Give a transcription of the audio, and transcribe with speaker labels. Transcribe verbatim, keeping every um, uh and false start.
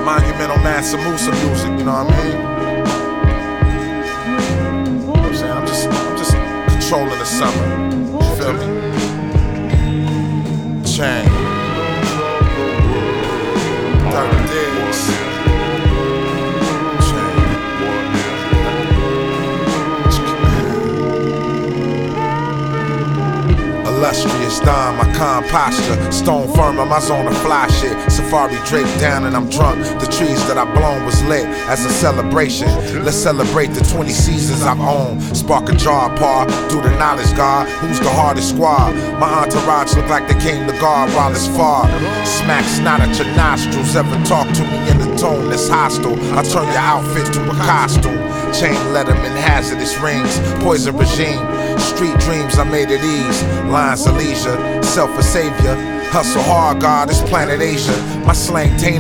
Speaker 1: monumental Mansa Musa music, you know what I mean? You know what I'm saying? I'm just, I'm just controlling the summer. You feel me? Chain. Dirty Diggs. Illustrious Don, my calm posture. Stone firm on my zone of fly shit. Safari draped down and I'm drunk. The trees that I blown was lit as a celebration. Let's celebrate the twenty seasons I've owned. Spark a jar, par, do the knowledge, God. Who's the hardest squad? My entourage look like they came to guard while it's far. Smack snot at your nostrils. Ever talk to me in a tone that's hostile? I turn your outfit to a costume. Chain letterman, hazardous rings. Poison regime. Street dreams, I made it ease. Lines of leisure, self a savior. Hustle hard, God, it's planet Asia. My slang tainted